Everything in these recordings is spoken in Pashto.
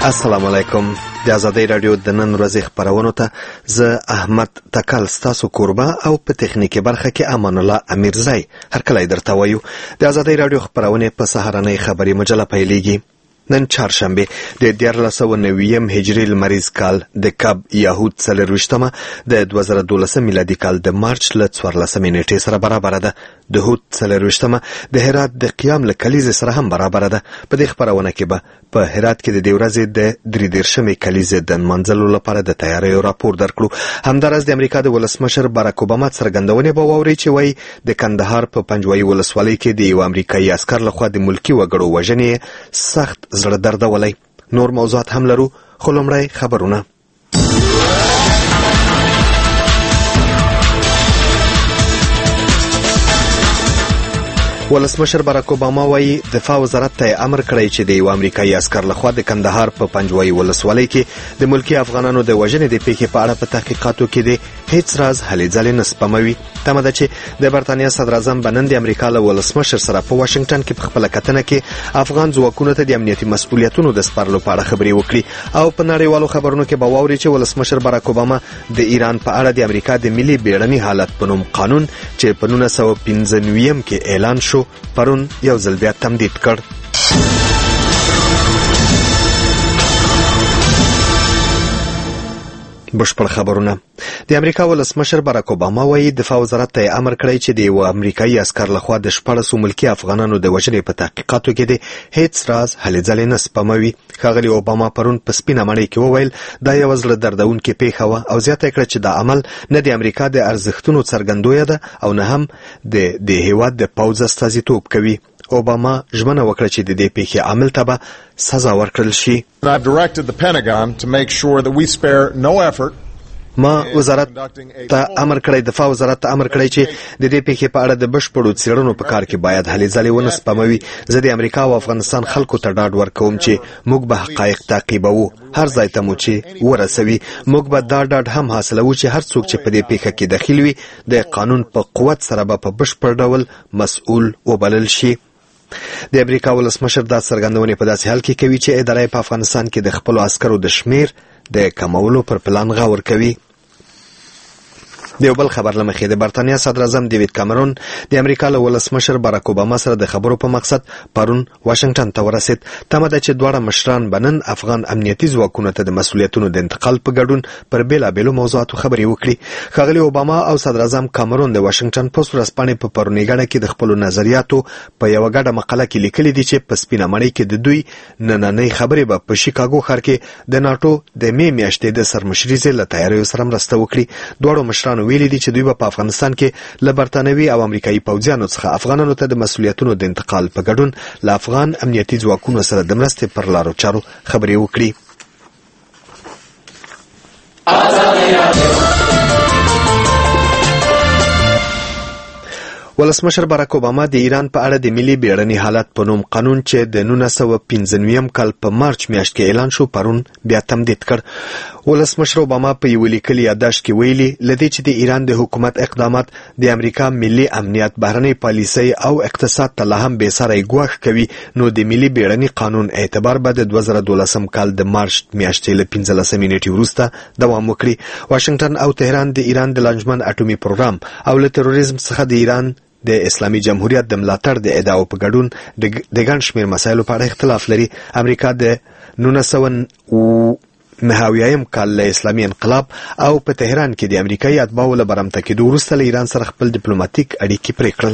السلام علیکم. د آزادۍ رادیو د نن ورځې خبرونو ته زه احمد تکل ستاسو کوربه او په تخنیکي برخه کې امان الله امیرزی هرکلی درته وایو. د آزادۍ رادیو خبرونه په سهارنۍ خبري مجله پیلېږي. نن چهارشنبه د 1490 هجري لمریز کال د کب یهود 24مه د 2012 میلادي کال د مارچ له 14 نیټې سره برابر ده. د هود 24مه د هرات د قیام له کلیزې سره هم برابر ده. په دې خبرونه کې به په هرات کې د دې ورځې د 33مې کلیزې د منځلو لپاره د تیاریو راپور درکړو. همدارس د امریکا د ولسمشر باراک اوباما څرګندونې به واوري چې وایي د کندهار په پنجوایي ولسوالۍ کې د یو امریکایي عسکر لخوا د ملکي وګړو وژنې سخت زړه دردولی. نور موضوعات هم لرو، خو لومړی خبرونه. ولسمشر باراک اوباما وایي دفاع وزارت ته امر کړی چې د یو امریکایي عسکر لخوا د کندهار په پنجوایي ولسوالۍ کې د ملکي افغانانو د وژنې د پیښې په اړه په تحقیقاتو کې د هیڅ راز هلې ځلې نه سپموي. تمه ده چې د برتانیا صدر اعظم به نن د امریکا له ولسمشر سره په واشنگټن کې په خپله کتنه کې افغان ځواکونو ته د امنیتي مسؤلیتونو د سپارلو په اړه خبرې وکړي. او په نړیوالو خبرونو کې به واوري چې ولسمشر باراک اوباما د ایران په اړه د امریکا د ملي بیړني حالت په نوم قانون چې په 1995 کې اعلان شو پرون یو ځل بیا تمدید کړ. بشپړ خبرونه. د امریکا ولسمشر باراک اوباما وایي دفاع وزارت ته امر کړی چې د یو امریکایي عسکر لخوا د 14 ملکي افغانانو د وژنې په تحقیقاتو کې د هیڅ راز هلې ځلې نه سپموي. ښاغلي اوباما پرون په سپینه مړۍ کې وویل دا یو زړه دردونکې پیښه وه او زیاته کړه چې دا عمل نه د امریکا د ارزښتونو څرګندویه ده او نه هم د هیواد د پوځ استازیتوب کوي. اوباما ژمنه وکړه چې د دې پیښې عامل ته به سزا ورکړل شي. I've directed the Pentagon to make sure that we spare no effort. ما وزارت ته امر کړی، دفاع وزارت ته امر کړی چې د دې پیښې په اړه د بشپړو څېړنو په کار کې باید هلې ځلې ونه سپموي. زه د امریکا او افغانستان خلکو ته ډاډ ورکوم چې موږ به حقایق تعقیبوو هر ځای ته مو چې ورسوي. موږ به دا ډاډ هم حاصلوو چې هر څوک چې په دې پیښه کې دخیل وي د قانون په قوت سره به په بشپړ ډول مسؤل وبلل شي. د امریکا ولسمشر دا څرګندونې په داسې حال کې کوي چې اداره په افغانستان کې د خپلو عسکرو د شمیر د کمولو پر پلان غور کوي. د یو بل خبر له مخې د برتانیا صدر اعظم ډیوید کامرون د امریکا له ولسمشر باراک اوباما سره د خبرو په مقصد پرون واشنگټن ته ورسید. تمه ده چې دواړه مشران به نن افغان امنیتي ځواکونو ته د مسؤلیتونو د انتقال په ګډون پر بېلابېلو موضوعاتو خبرې وکړي. ښاغلي اوباما او صدر اعظم کامرون د واشنگټن پوسټ ورځپاڼې په پرونۍ ګڼه کې د خپلو نظریاتو په یوه ګډه مقاله کې لیکلي دي چې په سپینه مړۍ کې د دوی نننۍ خبرې به په شیکاګو ښار کې د ناټو د مې میاشتې د سرمشریزې له تیاریو سره مرسته وکړي. دواړو مشرانو ویلي دي چې دوی به په افغانستان کې له برتانوي او امریکایي پوځیانو څخه افغانانو ته د مسؤلیتونو د انتقال په ګډون له افغان امنیتي ځواکونو سره د مرستې پر لارو چارو خبرې وکړي. ولسمشر باراک اوباما د ایران په اړه د ملي بیړني حالت په نوم قانون چې د 1995 کال په مارچ میاشت کې اعلان شو پرون بیا تمدید کړ. ولسمشر اوباما په یو لیکلي یادداشت کې ویلي لدې چې د ایران د حکومت اقدامات د امریکا ملي امنیت، بهرنۍ پالیسۍ او اقتصاد ته لا هم بېساری ګواښ کوي نو د ملي بیړني قانون اعتبار به د 2012 کال د مارچ میاشتې له 15 نیټې وروسته دوام وکړي. واشنگټن او تهران د ایران د لانجمن اټومي پروګرام او له تروریزم څخه د ایران د اسلامي جمهوریت د ملاتړ د ادعاو په ګډون د ګڼ شمېر مسایلو په اړه اختلاف لري. امریکا د 1990 کال له اسلامي انقلاب او په تهران کې د امریکایي اتباعو له برمته کېدو وروسته له ایران سره خپل ډیپلوماټیک اړیکې پرې کړل.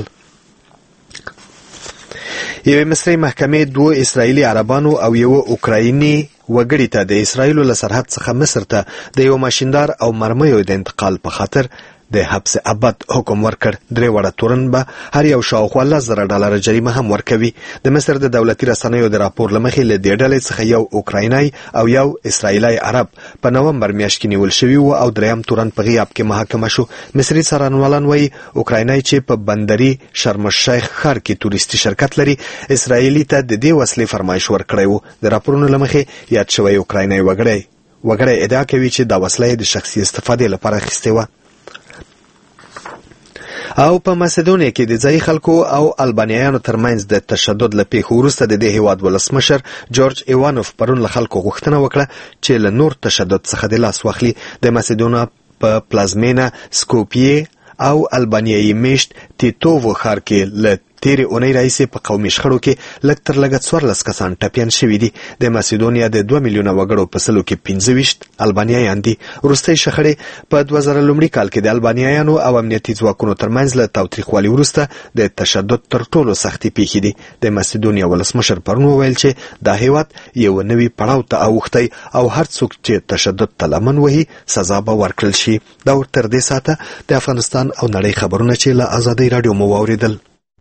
یوې مصري محکمې 2 اسرائیلي عربانو او یو اوکرایني وګړي ته د اسرائیلو له سرحد څخه مصر ته د یو ماشیندار او مرمیو د انتقال په خاطر د حبس ابد حکم ورکړ. 3 وړه تورن به هر یو شاوخوا $10,000 جریمه هم ورکوي. د مصر د دولتي رسنیو د راپور له مخې له دې ډلې څخه یو اوکراینای او یو اسرائیلي عرب په نومبر میاشت کې نیول شوي وو او 3م تورن په غیاب کې محاکمه شو. مصري څارنوالان وایي اوکراینای چې په بندري شرم الشیخ ښار کې تورستي شرکت لري اسرائیلي ته د دې وسلې فرمایش ورکړی وو. د راپورونو له مخې یاد شوی اوکراینای وګړی ادعا کوي چې دا وسله د شخصي استفادې لپاره اخیستې وه. او په ماسدونیا کې د ځای خلکو او البانیایانو ترمنځ د تشدد له پیښو وروسته د دې هیواد ولسمشر جورج ایوانوف پرون له خلکو غوښتنه وکړه چې له نور تشدد څخه د لاس واخلي. د ماسدونیا په پلازمینه سکوپیه او البانیایي میشت تیتوو ښار کې له تیرې اونۍ راهیسې په قومي شخړو کې لږ تر لږه 14 کسان ټپیان شوي دي. د ماسدونیا د 2 میلیونه وګړو په سلو کې 25 البانیایان دي. وروستۍ شخړې په 2000 کال کې د البانیایانو او امنیتي ځواکونو ترمنځ له تاوتریخوالي وروسته د تشدد تر ټولو سختې پیښې دي. د ماسدونیا ولسمشر پرون وویل چې دا هیواد یو نوي پړاو ته اوښتی او هر څوک چې تشدد ته لمن وهي سزا به ورکړل شي. دا ورتر دې ساعته د افغانستان او نړۍ خبرونه چې له آزادۍ راډیو مو واورېدل.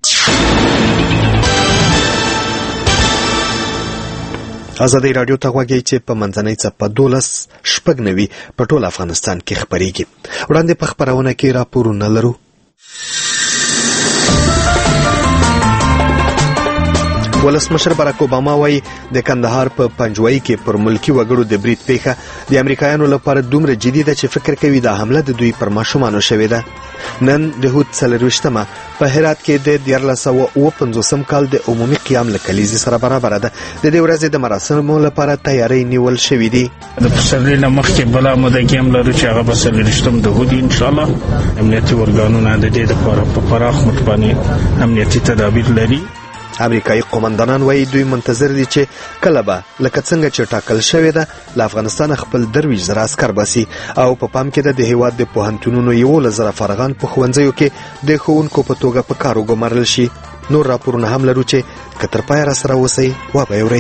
آزادۍ راډیو ته غوږی چې په منځنۍ څپه 12:90 په ټول افغانستان کې خبرېږي. وړاندې په خبرونه کې راپورونه لرو. ولسمشر باراک اوباما وایي د کندهار په پنجوایي کې پر ملکی وګړو د برید پیښه د امریکایانو لپاره دومره جدي ده چې فکر کوي دا حمله د دوی پر ماشومانو شوې ده. نن د هود 24مه په هرات کې د 1459 کال د عمومي قیام له کلیزې سره برابر ده. د دې ورځې د مراسمو لپاره تیاری نیول شوې دي. د پسرلي نه مخکې بله موده کې هم لرو چې هغه به 24 د هود انشاءالله امنیتي ارګانونه د دې لپاره په پراخ متباني امنیتي تدابیر لري. امریکایي قومندانان وایي دوی منتظر دي چې کله به لکه څنګه چې ټاکل شوې ده له افغانستان خپل 23,000 عسکر باسي او په پام کې ده د هیواد د پوهنتونونو 11,000 فارغان په ښوونځیو کې د ښوونکو په توګه په کار وګمارل شي. نور راپورونه هم لرو چې که تر پایه راسره اوسئ وبه اورئ.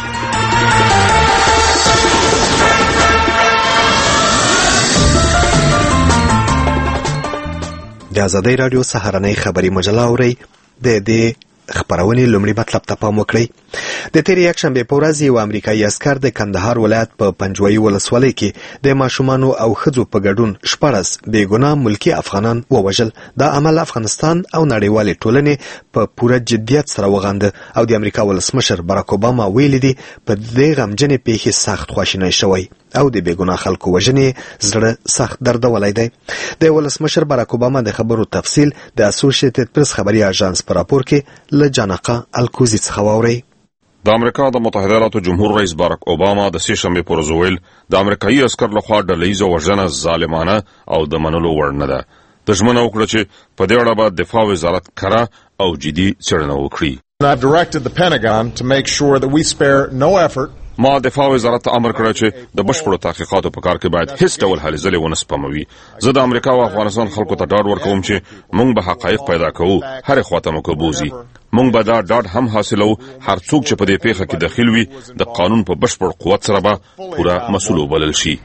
د آزادۍ راډیو سهارنۍ خبري مجله اورئ. د دې خبرونې لومړی مطلب ته پام وکړئ. د تیرې یکشنبې په ورځ یو امریکایي عسکر د کندهار ولایت په پنجوایي ولسوالۍ کې د ماشومانو او ښځو په ګډون 14 بېګناه ملکي افغانان ووژل. دا عمل افغانستان او نړیوالې ټولنې په پوره جدیت سره وغانده او د امریکا ولسمشر باراک اوباما ویلي دي په دې غمجنې پیښې سخت خواشینی شوی او د بېګناه خلکو وژنې زړه سخت دردولی دی. د ولسمشر باراک اوباما د خبرو تفصیل د اسوسییټډ پریس خبري اژانس په راپور کې له جانقه الکوزي څخه واورئ. د امریکا د متحده ایالاتو جمهور رئیس باراک اوباما د سې شنبې پر ورځ ویل د امریکایي عسکر لخوا ډلهییزه وژنه ظالمانه او د منلو وړ نه ده. د ژمنه وکړه چې په دې اړه به دفاع وزارت کره او جدي څېړنه وکړي. I've directed the Pentagon to make sure that we spare no effort. ما دفاع وزارت ته امر کړی چې د بشپړو تحقیقاتو په کار کې باید هیڅ ډول هلې ځلې ونه سپموي. زه د امریکا او افغانستان خلکو ته ډاډ ورکوم چې موږ به حقایق پیدا کوو، هرې خواته مو که بوځي. موږ به دا ډاډ هم حاصلو هر څوک چې په دې پیښه کې دخیل وي د قانون په بشپړ قوت سره به پوره مسؤل وبلل شي.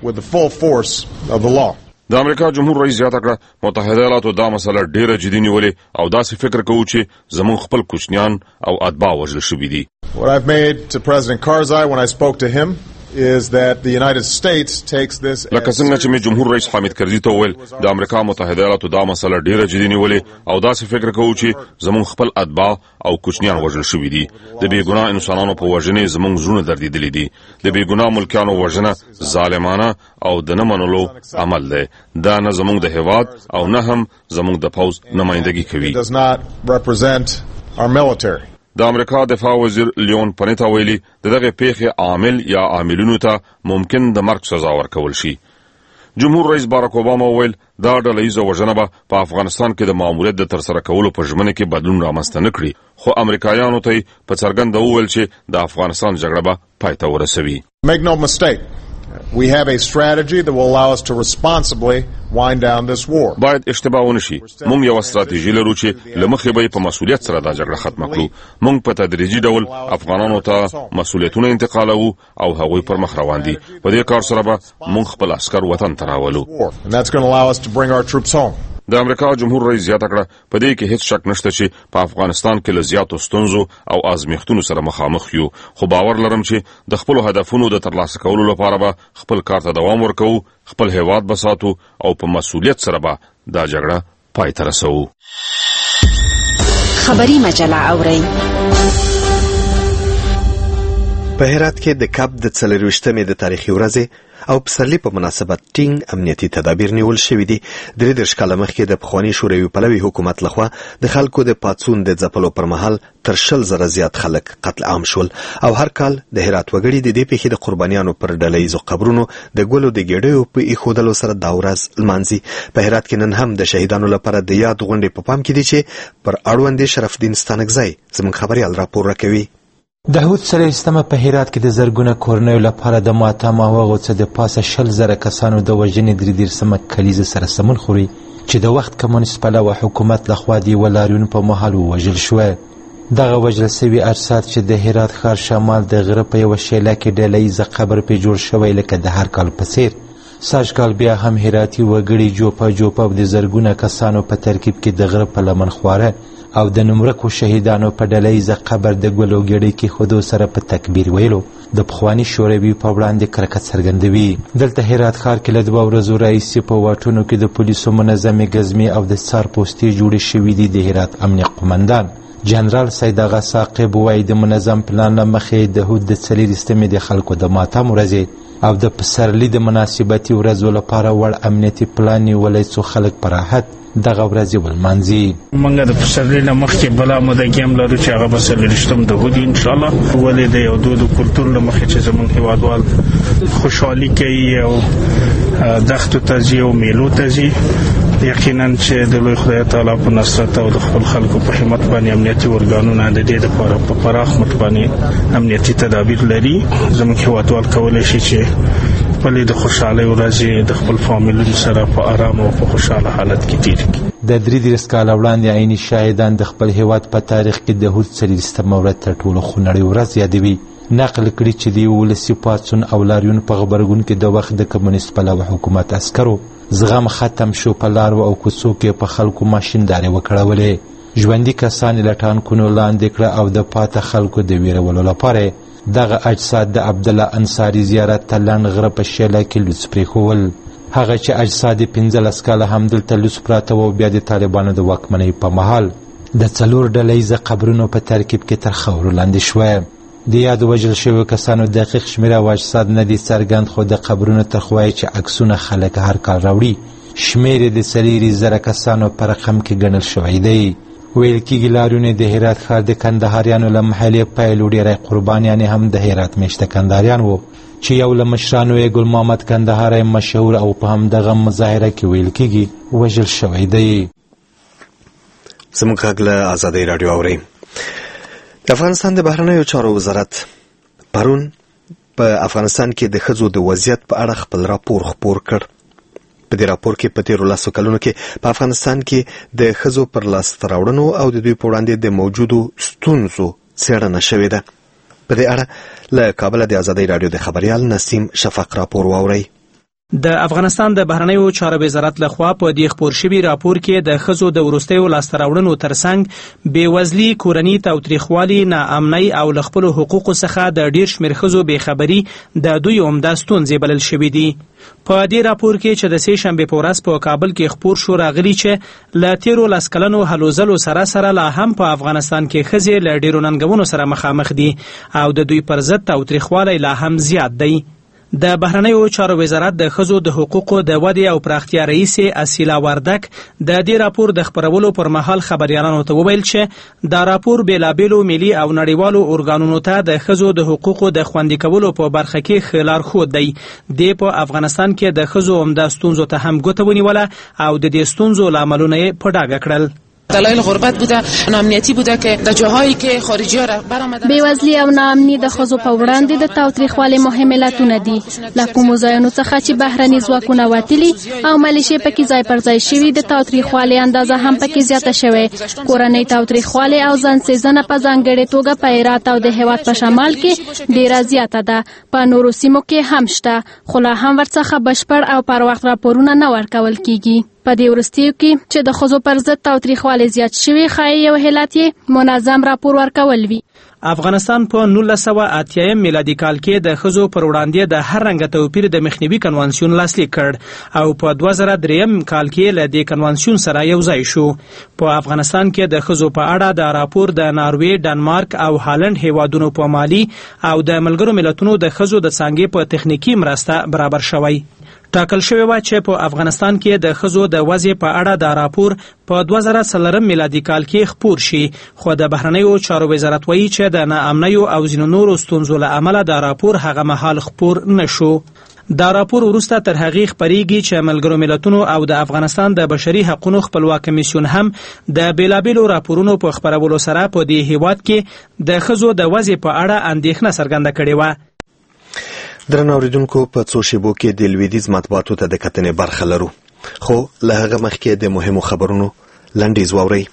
د امریکا جمهور رئیس زیاته کړه متحده ایالاتو دا مسله ډیره جدي نیولې او داسې فکر کوو چې زموږ خپل کوچنیان او اتباع وژل شوي دي. What I've made to President Karzai when I spoke to him is that the United States takes this لکه څنګه چې مې جمهور رئیس حامد کرزي ته وویل د امریکا متحده ایالاتو دا مسله ډیره جدي نیولې او داسې فکر کوو چې زموږ خپل اتباع او کوچنیان وژل شوي دي. د بېګناه انسانانو په وژنې زموږ زړونه دردېدلي دي. د بېګناه ملکیانو وژنه ظالمانه او د نه منلو عمل دی. دا نه زموږ د هیواد او نه هم زموږ د پوځ نمایندګي کوي. د امریکا دفاع وزیر لیون پنیتا ویلي د دغه پیښې عامل یا عاملونو ته ممکن د مرګ سزا ورکول شي. جمهور رئیس باراک اوباما ویل دا ډلهییزه وژنه به په افغانستان کې د ماموریت د ترسره کولو په ژمنه کې بدلون رامنځته نه کړي، خو امریکایانو ته په څرګنده وویل چې د افغانستان جګړه به پای ته ورسوي. Make no mistake. We have a strategy that will allow us to responsibly wind down this war. باید اشتباه ونشي. موږ یو ستراتیژي لرو چې لمخې به په مسؤلیت سره دا جګړه ختمه کړو. موږ په تدریجي ډول افغانانو ته مسؤلیتونه انتقالوو او هغوی پر مخ روان دي. په دې کار سره به موږ خپل عسکر وطن ته راولو. And that's going to allow us to bring our troops home. د امریکا جمهور رئیس زیاته کړه په دې کې هیڅ شک نشته چې په افغانستان کې له زیاتو ستونزو او ازمیښتونو سره مخامخ یو، خو باور لرم چې د خپل هدفونو د ترلاسه کولو لپاره به خپل کار ته دوام ورکوو، خپل هیواد به ساتو او په مسؤلیت سره به دا جګړه پای ته رسوو. خبري مجله اورئ. په هرات کې د کب د 24مې د تاریخي ورځې او پسرلی په مناسبت ټینګ امنیتي تدابیر نیول شوي دي. 33 کاله مخکې د پخواني شوروي پلوي حکومت لخوا د خلکو د پاڅون د ځپلو پر مهال تر 20,000 زیات خلک قتل عام شول او هر کال د هرات وګړي د دې پیښې د قربانیانو پر ډلهییزو قبرونو د ګلو د ګېډیو په ایښودلو سره دا ورځ لمانځي. په هرات کې نن هم د شهیدانو لپاره د یاد غونډې په پام کې دي چې پر اړوند شرف الدین ستانکزی زموږ خبريال راپور راکوي. د هود سلیستمه په هرات کې د زرګونه کورنیو لپاره د ماتم او هغو څه د پاسه 20,000 کسانو د وژنې 33مه کلیزه سره سمون خوري چې د وخت کمونیست پلوه حکومت لخوا د یوه لاریون په مهال ووژل شوه. دغه وژل سوي اجساد چې د هرات ښار شمال د غره په یوه شیله کې ډلهییزه قبر پرې جوړ شوی لکه د هر کال په څیر. سږ کال بیا هم هراتي وګړي جوپه د زرګونه کسانو په ترکیب کې د غره په لمن خواره او د نومرکو شهیدانو په ډلهییزه قبر د ګلو ګېډۍ کېښودو سره په تکبیر ویلو د پخواني شوروي په وړاندې کرکه څرګندوي. دلته هرات ښار کې له 2 ورځو راهیسې په واټونو کې د پولیسو منظمې ګزمې او د څار پوستې جوړې شوي دي. د هرات امنیه قمندان جنرال سید آغا ثاقب وایي د منظم پلان له مخې د هود د 34مې د خلکو د ماتم ورځې او د پسرلي د مناسبتي ورځو لپاره وړ امنیتي پلان نیولی څو خلک په راحت دغه ورځې ولمانځي. موږ د پسرلي نه مخکې بله موده کې هم لرو چې هغه به 24 د هود انشاءالله. ولې د یو دود و کلتور له مخې چې زموږ هېوادوال خوشحالي کوي او دښتو ته ځي او میلو ته ځي. یقینا چې د لوی خدای تعالی په نصرت او د خپل خلکو په همت باندې امنیتي ارګانونه د دې لپاره په پراخ مټ باندې امنیتي تدابیر لري. زموږ هېوادوال کولی شي چې خپلې د خوشحالۍ ورځې د خپل فامیلونو سره په آرام او په خوشحاله حالت کې تېرې کړي. د 33 کاله وړاندې عیني شاهدان د خپل هېواد په تاریخ کې د هود 40مه ورځ تر ټولو خونړۍ ورځ یادوي. نقل کړي چې د یو ولسي پاڅون او لاریون په غبرګون کې د وخت د کمونیست پلوه حکومت عسکرو زغم ختم شو. په لارو او کوڅو کې په خلکو ماشیندارې وکړولې. ژوندي کسان یې له ټانکونو لاندې کړه او د پاته خلکو د ویرولو لپاره دغه اجساد د عبدالله انصاري زیارت ته لنډ غره په شیله کې لوڅ پرېښول. هغه چې اجساد یې 15 کاله همدلته لوڅ پراته و بیا د طالبانو د واکمنۍ په مهال د 4 ډلهییزه قبرونو په ترکیب کې تر خاورو لاندې شوه. د یاد وژل شویو کسانو دقیق شمېره او اجساد نه دي څرګند، خو د قبرونو تر خوایي چې عکسونه خلک هر کال راوړي شمېر یې د 4,000 کسانو په رقم کې ګڼل شوی دی. ویل کېږي لاریون د هرات ښار د کندهاریانو له محلې پیل و. ډېری قربانیانې هم د هرات میشته کندهاریان وو چې یو له مشرانو یې ګل محمد کندهاری مشهور او په همدغه مظاهره کې ویل کېږي وژل شوی دی. زموږ غږ له ازادۍ راډیو اورئ. د افغانستان د بهرنیو چارو وزارت پرون په افغانستان کې د ښځو د وضعیت په اړه خپل راپور خپور کړ. په دې راپور کې په تیرو 10 کلونو کې په افغانستان کې د ښځو پر لاسته راوړنو او د دوی په وړاندې د موجودو ستونزو څېړنه شوې ده. په دې اړه له کابل د ازادۍ راډیو د خبريال نسیم شفق راپور واورئ. د افغانستان د بهرنیو چارو وزارت لخوا په دې خپور شوي راپور کې د ښځو د وروستیو لاسته راوړنو ترڅنګ بېوزلي، کورني تاوتریخوالي، ناامنۍ او له خپلو حقوقو څخه د ډېر شمېر ښځو بېخبري د دوی عمده ستونزې بلل شوي دي. په دې راپور کې چې د سې شنبې په ورځ په کابل کې خپور شو راغلي چې له تیرو 10 کلونو هلو ځلو سره لا هم په افغانستان کې ښځې له ډېرو ننګونو سره مخامخ دي او د دوی پر ضد تاوتریخوالی لا هم زیات دی. د بهرنیو چارو وزارت د ښځو د حقوقو د ودې او پراختیا رئیسې اسیلا وردک د دې راپور د خپرولو پر مهال خبریالانو ته وویل چې دا راپور بېلابېلو ملي او نړیوالو ارګانونو ته د ښځو د حقوقو د خوندي کولو په برخه کې ښه لارښود دی. دی په افغانستان کې د ښځو عمده ستونزو ته هم ګوته ونیوله او د دې ستونزو لاملونه یې په ډاګه کړل. دلایل غربت بوده، ناامنیتی بوده که در جاهایی که خارجی‌ها را برآمدن. بیوزلی او ناامني د ښځو په وړاندې د تاوتریخوالي مهم علتونه دي. له کومو ځایونو څخه چې بهرني ځواکونه وتلي او ملیشې پکې ځای پر ځای شوي، د تاوتریخوالي اندازه هم پکې زیاته شوې. کورنۍ تاوتریخوالي او ځانسېزنه په ځانګړې توګه په هرات او د هېواد په شمال کې ډېره زیاته ده. په نورو سیمو کې هم شته، خو لا هم ورڅخه بشپړ او پر وخت راپورونه نه ورکول کېږي. په دې وروستیو کې چې د ښځو پر ضد تاوتریخوالی زیات شوی، ښایي یو علت یې منظم راپور ورکول وي. افغانستان په 1980 میلادي کال کې د ښځو پر وړاندې د هر رنګه توپیر د مخنیوي کنوانسیون لاسلیک کړ او په 2003 کال کې له دې کنوانسیون سره یو ځای شو. په افغانستان کې د ښځو په اړه د راپور د ناروې، ډنمارک او هالند هیوادونو په مالي او د ملګرو ملتونو د ښځو د څانګې په تخنیکی مرسته برابر شوی. ټاکل شوی و چې په افغانستان کې د ښځو د وضع په اړه د راپور په 2004 میلادي کال کې خپور شي، خو د بهرنیو چارو وزارت وایي چې د ناامنیو او ځینو نورو ستونزو له امله د راپور هغه مهال خپور نشو. دا راپور وروسته تر هغې خپریږي چې ملګرو ملتونو او د افغانستان د بشري حقوقو خپلواک کمیسیون هم د بیلابیلو راپورونو په خپرولو سره په دې هیواد کې د ښځو د وضع په اړه اندېښنه څرګنده کړې وه. درنو اوریدونکو، په څو شیبو کې د لویدیځ مطبوعاتو ته د کتنې برخه لرو، خو له هغه مخکې د مهمو خبرونو لنډیز واورئ.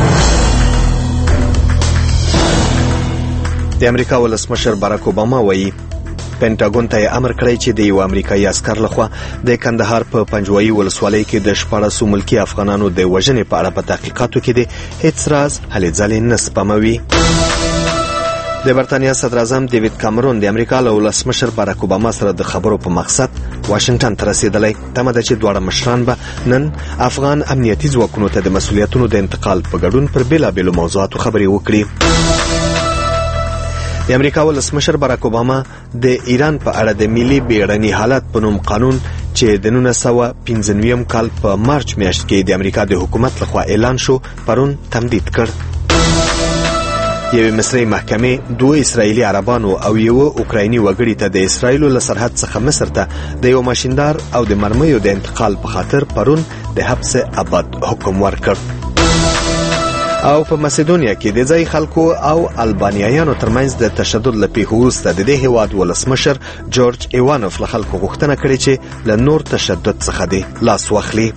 د امریکا ولسمشر باراک اوباما وایي پینټاګون ته امر کړی چې د یو امریکایي عسکر لخوا د کندهار په پنجوایي ولسوالۍ کې د 14 ملکی افغانانو د وژنې په اړه په تحقیقاتو کې د هیڅ راز هلې ځلې نه سپموي. د برتانیا صدر اعظم دیوید کامرون د امریکا له ولسمشر باراک اوباما سره د خبرو په مقصد واشنگټن ته رسیدلی. تمه ده چې دواړه مشران به نن افغان امنیتي ځواکونو ته د مسؤلیتونو د انتقال په ګډون پر بیلابیلو موضوعاتو خبرې وکړي. د امریکا ولسمشر باراک اوباما د ایران په اړه د ملي بیړني حالت په نوم قانون چې د 1995 کال په مارچ میاشت کې د امریکا د حکومت لخوا اعلان شو پرون تمدید کړ. یوې مصري محکمې 2 اسرائیلي عربانو او یو اوکرایني وګړي ته د اسرائیلو له سرحد څخه مصر ته د یو ماشیندار او د مرمیو د انتقال په خاطر پرون د حبس ابد حکم ورکړ. او په مسیدونیا کې د ځای خلکو او البانیایانو ترمنځ د تشدد له پیښو وروسته د دې هیواد ولسمشر جورج ایوانوف له خلکو غوښتنه کړې چې له نور تشدد څخه دې لاس واخلي.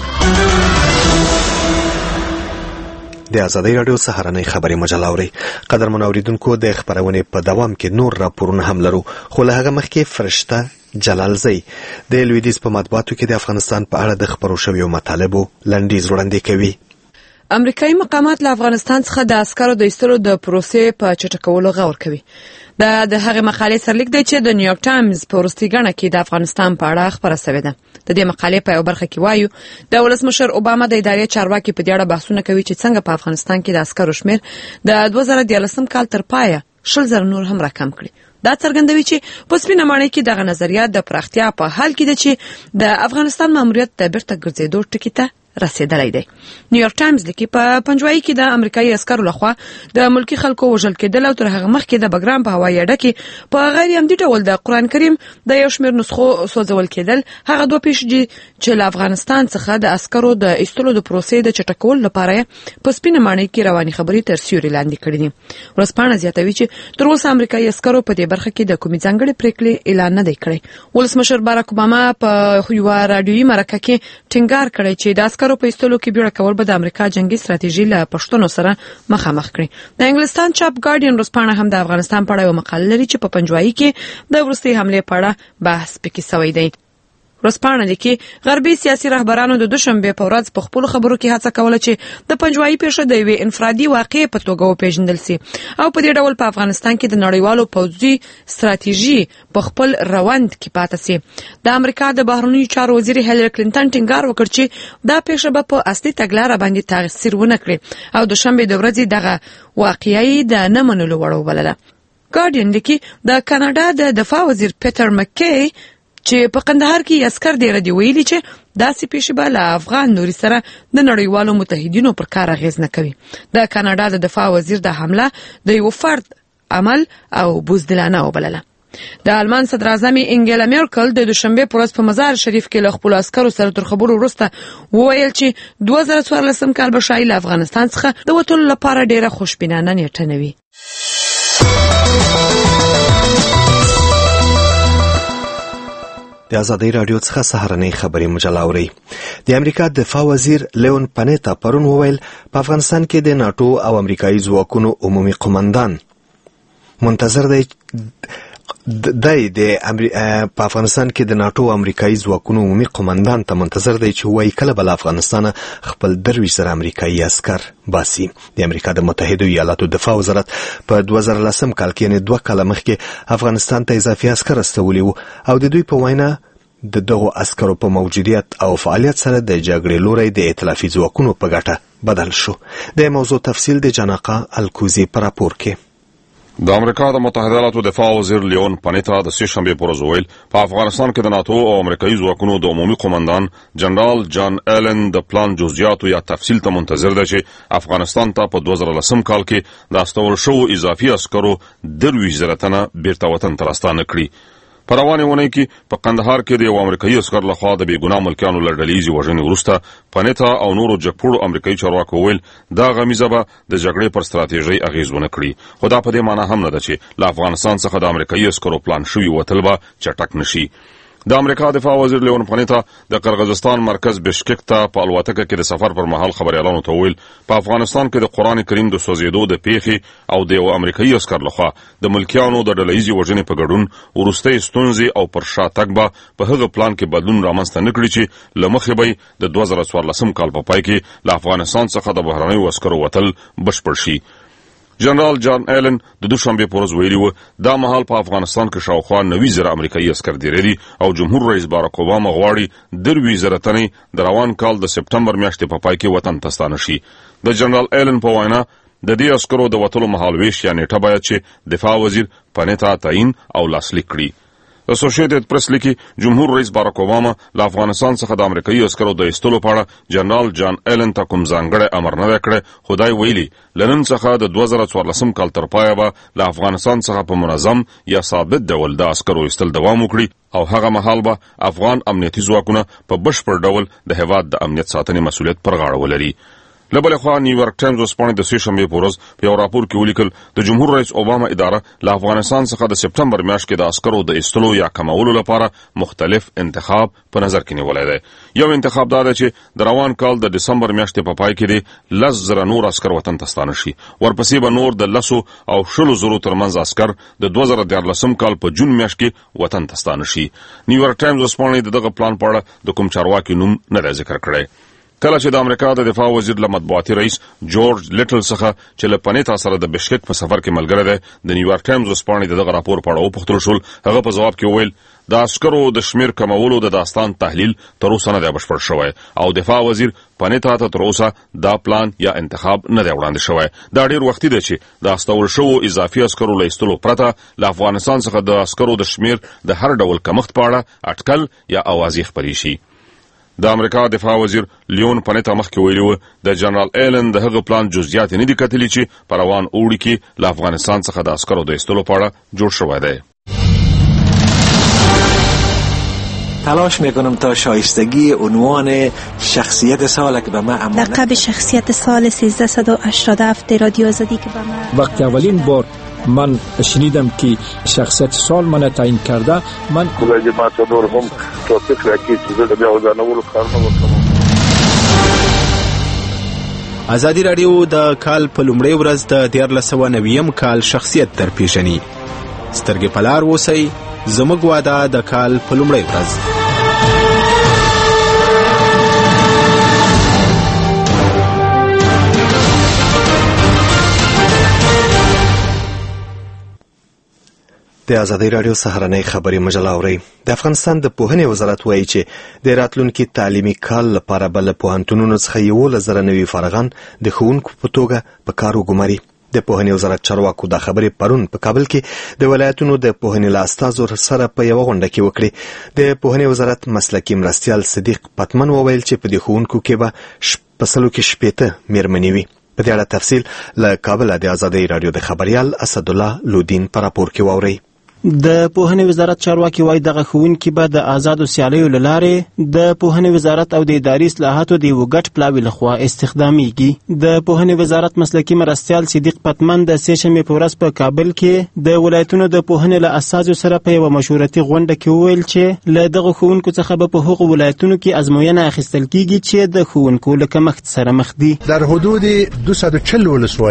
د ازادۍ راډیو سهارنۍ خبري مجله اوري. قدرمن اوریدونکو، د خبرونې په دوام کې نور راپورونه هم لرو، خو له هغه مخکې فرشته جلالزی د لویدیځ په مطبوعاتو کې د افغانستان په اړه د خبرو شویو مطالبو لنډیز وړاندې کوي. امریکایي مقامات له افغانستان څخه د عسکرو د ایستلو د پروسې په چټکولو غور کوي. د هغې مقالې سرلیک دی چې د نیویارک ټایمز په وروستۍ ګڼه کې د افغانستان په اړه خبره شوې ده. د دې مقالې په یو برخه کې وایو د ولسمشر اوباما د ادارې چارواکي په دې اړه بحثونه کوي چې څنګه په افغانستان کې د عسکرو شمیر د 2013 کال تر پایه 100,000 نور هم راکم کړي. دا څرګندوي چې په سپینه ماڼۍ کې دغه نظریات د پراختیا په حال کې ده چې د افغانستان ماموریت د بیرته ګرځېدو ټکي ته رسیدلی دی. نیویارک ټایمز لیکي په پنجوایي کې د امریکایي عسکرو لخوا د ملکی خلکو وژل کېدل او تر هغه مخکې د بګرام په هوایي اډه کې په غیر عمدي ډول د قرآن کریم د یو شمېر نسخو سوځول کېدل هغه 2 پیښې دي چې له افغانستان څخه د عسکرو د ایستلو د پروسې د چټکولو لپاره په سپینه ماڼۍ کې رواني خبرې تر سیوري لاندې کړې دي. ورځپاڼه زیاتوي چې تر اوسه امریکایي عسکرو په دې برخه کې د کومې ځانګړې پریکړې اعلان نه دی کړی. ولسمشر باراک اوباما په یو راډیویي مرکه کې ټینګار کړی چې د عسکرو په ایستلو کې بیړه کول به د امریکا جنگي ستراتیژي له پښتنو سره مخامخ کړي. د انګلستان چاپ ګارډین ورځپاڼه هم د افغانستان په اړه یو مقاله لري چې په پنجوایي کې د وروستۍ حملې په اړه بحث پکې شوی دی. ورځپاڼه لیکي غربي سیاسي رهبرانو د دوشنبه په ورځ په خپل خبرو کې هڅه کوله چې د پنجوایي پیښه د یوې انفرادي واقعې په توګه وپېژندل شي او په دې ډول په افغانستان کې د نړیوالو پوځي ستراتیژي په خپل روند کې پاتې شي. د امریکا د بهرنیو چارو وزیر هیلری کلینټن ټینګار وکړ چې دا پیښه به په اصلي تګلاره باندې تاثیر ونه کړي او د شنبه د ورځې دغه واقعي د نه منلو وړ وبلله. ګارډین لیکي د کاناډا د دفاع وزیر پیټر مکی چې په قندهار کې عسكر ډیر دی ویلي چې داسې پیښې به له افغان نوري سره د نړیوالو متحدینو پر کار اغیز نه کوي. د کاناډا د دفاع وزیر د حمله د یو فرد عمل او بوزدلانه وبلله. د آلمان صدر اعظم انګیلا میرکل د دوشنبه پر ورځ په مزار شریف کې له خپل عسکرو سره تر خبرو وروسته وویل چې 2014 کال به شایي له افغانستان څخه د وټولو لپاره ډیره خوشبینانه نیټه نه وي. د ازادۍ راډیو څخه سهارنۍ خبري مجله اوري. د امریکا دفاع وزیر لیون پانیتا پرون وویل په افغانستان کې د ناتو او امریکایي ځواکونو عمومي قومندان منتظر دی په افغانستان کې د ناتو امریکایي ځواکونو عمومي قومندان ته منتظر دی چې وایي کله به له افغانستانه خپل 23 امریکایي عسكر باسي. د امریکا د متحده ایالاتو دفاع وزارت په 2010 کال کې 2 کال مخکې افغانستان ته اضافي عسكر استولي وو او د دوی په وینا د دغو عسکرو په موجودیت او فعالیت سره د جګړې لوري د ائتلافي ځواکونو په ګټه بدل شو. د موضوع تفصیل د جناقه الکوزي په راپور کې. د امریکا د متحده ایالاتو دفاع وزیر لیون پانیتا د سه شنبه پر ورځ ویل په افغانستان کې د ناتو او امریکایي ځواکونو د عمومي قومندان جنرال جان ایلن د پلان جزئیاتو یا تفصیل ته منتظر دی چې افغانستان ته په 2010 کال کې د استول شو اضافي عسکرو 23 تنه بیرته وطن ته راستانه کړي. په روانې اونۍ کې په قندهار کې د یو امریکایي عسکر لخوا د بېګناه ملکیانو له ډلهییزې وژنې وروسته پانیتا او نورو جګپوړو امریکایي چارواکو ویل دا غمیزه به د جګړې پر ستراتیژۍ اغېز ونه کړي، خو دا په دې معنی هم نه ده چې له افغانستان څخه د امریکایي عسکرو پلان شوي وتل به چټک نشي. د امریکا دفاع وزیر لیون پانیتا د قرغیزستان مرکز بشکک ته په الوتکه کې د سفر پر مهال خبريالانو ته ویل په افغانستان کې د قرآن کریم د سوځېدو د پیښې او د یو امریکایي عسکر لخوا د ملکیانو د ډلهییزې وژنې په ګډون وروستۍ ستونزې او پر شا تګ به په هغه پلان کې بدلون رامنځته نه کړي چې له مخې به د 2014 کال په پای کې له افغانستان څخه د بهرنیو عسکرو وتل بشپړ شي. جنرال جان ایلن د دوشنبه په ورځ ویلي و دا مهال په افغانستان کې شاوخوا 90,000 امریکایي عسکر دي او جمهور رئیس باراک اوباما غواړي 23,000 تنې د روان کال د سپټمبر میاشتې په پای کې وطن ته ستانه شي. د جنرال ایلن په وینا د دې عسکرو د وتلو مهالویش یا نیټه باید چې دفاع وزیر پانیتا تعیین او لاسلیک کړي. اسوسییټډ پریس لیکي جمهور رئیس باراک اوباما له افغانستان څخه د امریکایي عسکرو د ایستلو په اړه جنرال جان ایلن ته کوم ځانګړی امر نه دی کړی، خو دا ویلي له نن څخه د 2014 کال تر پایه به له افغانستان څخه په منظم یا ثابت ډول د عسکرو ایستل دوام وکړي او هغه مهال به افغان امنیتي ځواکونه په بشپړ ډول د هیواد د امنیت ساتنې مسؤلیت پر غاړه ولري. له بلې خوا نیویارک ټایمز وسپانې د سه شنبې په ورځ په یو راپور کې ولیکل د جمهور رئیس اوباما اداره له افغانستان څخه د سپټمبر میاشتې کې د عسکرو د ایستلو یا کمولو لپاره مختلف انتخاب په نظر کې نیولی دی. یو انتخاب دا دی چې د روان کال د دسمبر میاشتې په پای کې د 10,000 نور عسکر وطن ته ستانه شي، ورپسې به نور د 10 او 20,000 ترمنځ عسکر د 2014 کال په جون میاشت کې وطن ته ستانه شي. نیویارک ټایمز وسپانې د دغه پلان په اړه د کوم چارواکي نوم نه دی ذکر کړی. کله چې د امریکا د دفاع وزیر له مطبوعاتي رئیس جورج لیټل څخه چې له پانیتا سره د بشکک په سفر کې ملګری دی د نیویارک ټایمز وسپانې دغه راپور په اړه وپوښتل شول، هغه په جواب کې ویل د عسکرو د شمیر کمولو د داستان تحلیل تر اوسه نه دی بشپړ شوی او دفاع وزیر پانیتا ته تر اوسه دا پلان یا انتخاب نه دی وړاندې شوی. دا ډیر وختي دی چې د استول شوو اضافي عسکرو له ایستلو پرته له افغانستان څخه د عسکرو د شمیر د هر ډول کمښت په اړه اټکل یا اوازې خپرې شي. د امریکا دفاع وزیر لیون پانیتا مخکې ویلي و د جنرال ایلن د هغه پلان جزئیات نه دي کتلي چې په روان اوړي کې له افغانستان څخه د عسکرو د ایستلو په اړه جوړ شوی دی. تلاش میکنم تا شایستگی عنوان شخصیت سال که به من امانت لقب شخصیت سال 1387 رادیو آزادی که به من وقتی اولین بار من شنیدم که شخصیت سال من تعیین کرده من کلاجی ماتادور هم توفیق راکی چیزا بیا ودانولو کار نه وکړم. ازادي رادیو د کال په لومړۍ ورځ د 1990 کال شخصیت در پیژني. سترګې پلار وسی زموږ واده د کال په لومړۍ ورځ. د ازادي رادیو سهارنۍ خبري مجله اوري. د افغانستان د پوهنې وزارت وایي چې د راتلونکي تعلیمي کال لپاره بل پوهنتونونو څخه 11,000 نوي فارغان د ښوونکو په توګه په کار وګماري. د پوهنې وزارت چارواکو دا خبرې پرون په کابل کې د ولایتونو د پوهنې له استازو سره په یوه غونډه کې وکړې. د پوهنې وزارت مسلکي مرستیال صدیق پتمن وویل چې په دې ښوونکو کې به په سلو کې 80 مېرمنې وي. په دې اړه تفصیل له کابل د ازادي رادیو د خبريال اسدالله لودین پر راپور کې واوري. د پوهنې وزارت چارواکي وایي دغه ښوونکي به د آزادو سیالیو له لارې د پوهنې وزارت او د اداري اصلاحاتو د یوه ګډ پلاوي لخوا استخدامیږي. د پوهنې وزارت مسلکي مرستیال صدیق پتمن د سه شنبې په ورځ په کابل کې د ولایتونو د پوهنې له اساسو سره په یوه مشورتي غونډه کې وویل چې له دغه ښوونکو څخه به په هغو ولایتونو کې ازموینه اخیستل کیږي چې د ښوونکو له کمښت سره مخ دي. در حدود 240 ولسوالي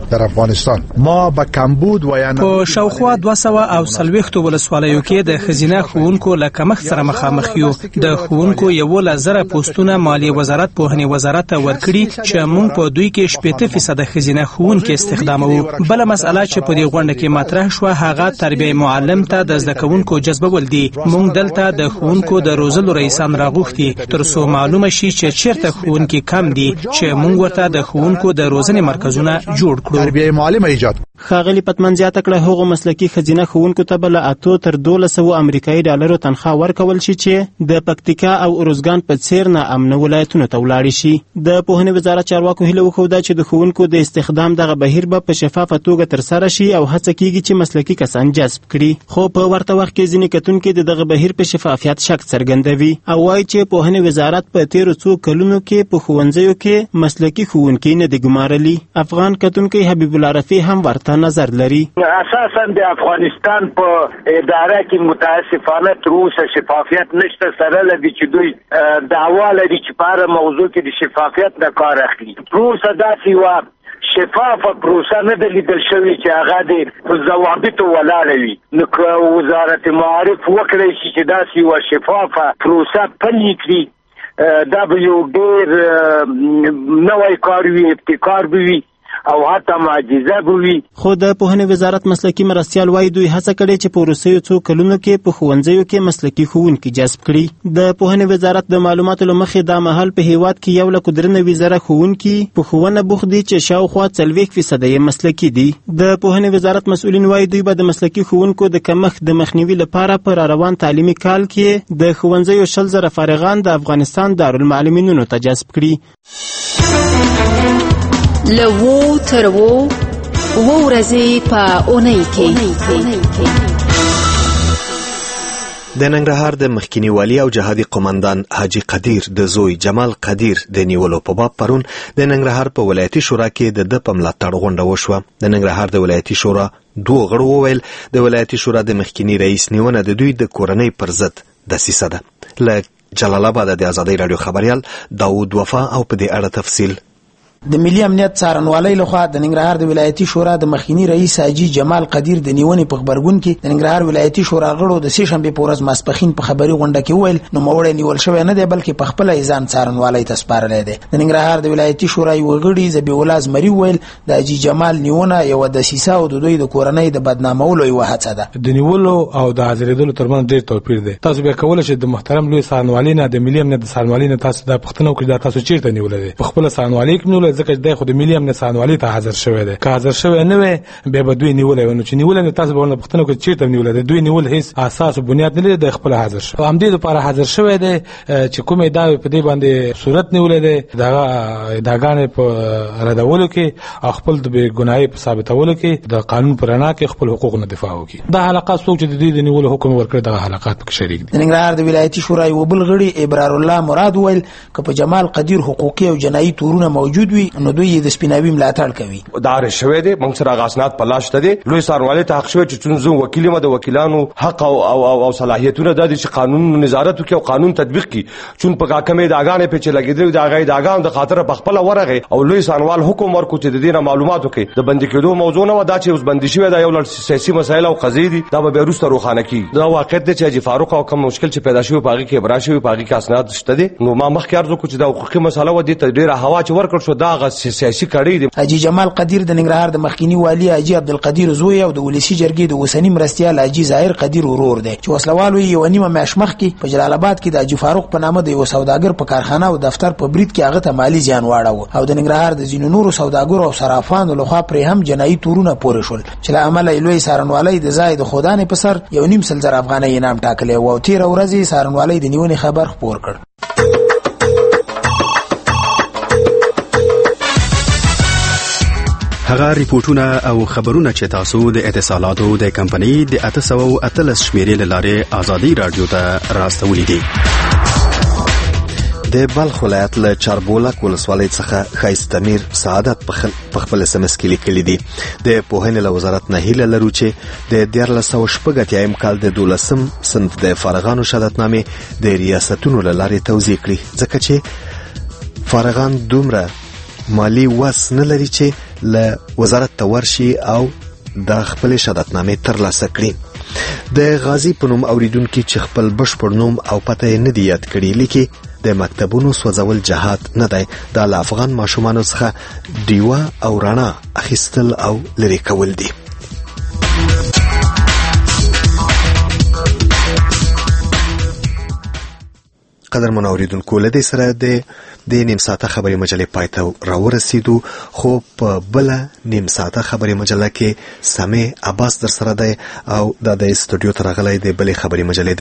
در افغانستان ما به کمبود و یا په شاوخوا 240 ولسوالیو کې د خزینه ښوونکو له کمښت سره مخامخ یو. د ښوونکو 11,000 پوسټونه مالیې وزارت پوهنې وزارت ته ورکړي چې موږ په دوی کې 80% خزینه ښوونکي استخداموو. بل مسله چې په دې غونډه کې مطرح شو هغه تربیه معلم ته د زده کوونکو جذبول دي. موږ دلته د ښوونکو د روزلو رئیسان راغوښتي ترڅو معلومه شي چې چیرته ښوونکي کم دي چې موږ ورته د ښوونکو د روزنې مرکزونه جوړ کړو. تربیه معلم ایجاد. ښاغلي پتمن زیاته کړه هغو مسلکي خزینه ښوونکو ته به له 8 تر 1200 امریکایي ډالرو تنخواه ورکول شي چې د پکتیکا او اروزګان په څیر ناامنه ولایتونو ته ولاړ شي. د پوهنې وزارت چارواکو هیله وښوده چې د ښوونکو د استخدام دغه بهیر به په شفافه توګه ترسره شي او هڅه کیږي چې مسلکي کسان جذب کړي. خو په ورته وخت کې ځینې کتونکي د دغه بهیر په شفافیت شک څرګندوي او وایي چې پوهنې وزارت په تیرو څو کلونو کې په ښوونځیو کې مسلکي ښوونکي نه دي ګمارلي. افغان کتونکی حبیب الله رفیع هم ورته نظر لري. اساسا د افغانستان په اداره کې متاسفانه تر اوسه شفافیت نشته. سره لدی چې دوی دعوا لري چې په هر موضوع کې د شفافیت نه کار اخلي. پروسه داسې وه شفافه پروسه نه ده لیدل شوې چې هغه د ضوابطو ولاړه وي. نو که وزارت معارف وکړی شي چې داسې یوه شفافه پروسه پلي کړي دا به یو ډېر نوی کار وي، ابتکار به وي او حتی معجزه به وي. خو د پوهنې وزارت مسلکي مرستیال وایي دوی هڅه کړې چې په وروستیو څو کلونو کې په ښوونځیو کې مسلکي ښوونکي جذب کړي. د پوهنې وزارت د معلوماتو له مخې دا مهال په هیواد کې 193,000 ښوونکي په ښوونه بوخت دي چې شاوخوا 40% یې مسلکي دي. د پوهنې وزارت مسؤلین وایي دوی به د مسلکي ښوونکو د کمښت د مخنیوي لپاره په راروان تعلیمي کال کې د ښوونځیو 20,000 فارغان د افغانستان دارالمعلمینونو ته جذب کړي. لوو تر وو ورځې په اونۍ کې د ننګرهار د مخکینی والی او جهادي قومندان حاجی قدیر د زوی جمال قدیر د نیولو په باب پرون د ننګرهار په ولایتي شورا کې د په ملاتړ غونډه وشوه. د ننګرهار د ولایتي شورا 2 غړو وویل د ولایتي شورا د مخکینی رئیس نیونه د دوی د کورنۍ پر ضد دسیسه ده. له جلال آباد د ازادۍ رادیو خبريال داوود وفا او په دې اړه تفصیل. د ملي امنیت څارنوالۍ لخوا د ننګرهار د ولایتي شورا د مخکینی رئیس حاجی جمال قدیر د نیونې په خبرګون کې د ننګرهار ولایتي شورا غړو د سې شنبې په ورځ ماسپښین په خبري غونډه کې وویل نو موړی نیول شوی نه دی بلکې په خپل ځان څارنوالۍ ته سپارلی دی. د ننګرهار د ولایتي شورا یو غړي ذبیح الله زمري وویل د حاجی جمال نیونه یو دسیسه او د دوی د کورنۍ د بدنامولو یو هڅه ده. د نیولو او د حاضرېدلو ترمنځ ډېر توپیر دی. تاسو به کولای شئ د محترم لوی څارنوالۍ نه د ملي امنیت د څارنوالۍ نه تاسو دا پوښتنه وکړئ دا تاسو چیرته نیولې ده. په خپل څارنوالۍ کې نیولې ځکه چې د خو د ملي امنیت څارنوالۍ ته حاضر شوی دی. که حاضر شوی نه وي بیا به دوی نیولې ونه چې نیولې تاسو به ونه پوښتنه وکړئ چیرته نیولې ده. دوی نیول هیڅ اساس او بنیاد نه لري د خپل حاضر شو. هم دې لپاره حاضر شوی دی چې کومې داوی په دې باندې صورت نیولې ده دا داګانې په ردولو کې او خپل د ګناهي په ثابتولو کې د قانون پر رڼا کې خپل حقوق نه دفاع وکړي. دا حلقات څوک چې د دې نیولو حکم ورکړي دغه حلقات په شریک دي. د ننګرهار د ولایتي شورا یو بل غړي ابرار الله مراد ویل که په جمال قدیر حقوقي او جنایي تورونه موجود وي نو دوی د سپیناوي ملاتړ کوي. دار شوی دی موږ سره غاسنات پلاش ته دی لوی څارنوالۍ ته حق شوی چې څنګه وکیل مده وکیلانو حق او صلاحیتونه د دې قانون نظارت وکړي او قانون تطبیق کړي. چون په کمې داګانې په چې لګیدل داګای داګان د خاطر په خپل ورغه او لوی څارنوال حکم ورکو چې د دې معلومات وکړي. د بندي کېدو موضوع نه ودا چې اوس بندي شوی دا یو لړ سیاسي مسایل او قضیې دي دا به وروسته روښانه کی. دا واقعیت دی چې حاجی فاروق او کوم مشکل چې پیدا شوی پاږي کې براشوي پاږي کې اسناد شته دي. نو ما مخکې ارزو کو چې دا حقوقي مسله و دي ته ډیره هوا چې ورکړ شو دا غ سیاسي کړي دي. حاجی جمال قدیر د ننګرهار د مخکینی والی حاجی عبدالقدیر زوی او د ولسی جرګې د اوسنی مرستیال حاجی ظاهر قدیر ورور دی چې وسلوال یو نیمه میاشت مخکې په جلال آباد کې د حاجی فاروق په نامه د یو سوداګر په کارخانه او دفتر په برید کې هغه ته مالی زیان واړاوه او د ننګرهار د ځینو نورو سوداګرو او صرافانو لخوا پرې هم جنایي تورونه پورې شول چې له امله لوی څارنوالۍ د زاید خدانې په سر 1.5 افغانۍ انعام ټاکلی او 13 ورځې څارنوالۍ د نیونې خبر خپور کړ. هغه ریپورتونه او خبرونه چې تاسو د اتصالاتو د کمپنۍ د 813 شمیرې لاره ازادي رادیو ته راستولې دي. د بلخ ولایت له چاربولک ولسوالۍ څخه ښایست امیر سعادت په خپل SMS کې لیکلي دي د پوهنې له وزارت نه هیله لرو چې د 1980 کال د 12 صنف د فارغانو شهادتنامې د ریاستونو له لارې توزیع کړي ځکه چې فارغان دومره مالی وس نه لري چې له وزارت ته ورشي او د خپل شهادتنامې ترلاسه کړي. د غازی په نوم اوریدونکو چې خپل بشپړ نوم او پته یې نه دی یاد کړی لیکي د مکتبونو سوځول جهاد نه دی، دا له افغان ماشومانو څخه ډیوه او رڼا اخیستل او لرې کول دي. قدرمن اوریدونکو، له دې سره د نیم ساعته خبري مجلې پای ته راورسېدو، خو په بله نیم ساعته خبري مجله کې سمیع عباس در سره دی او دا د استودیو ته راغلی د بلې خبري مجلې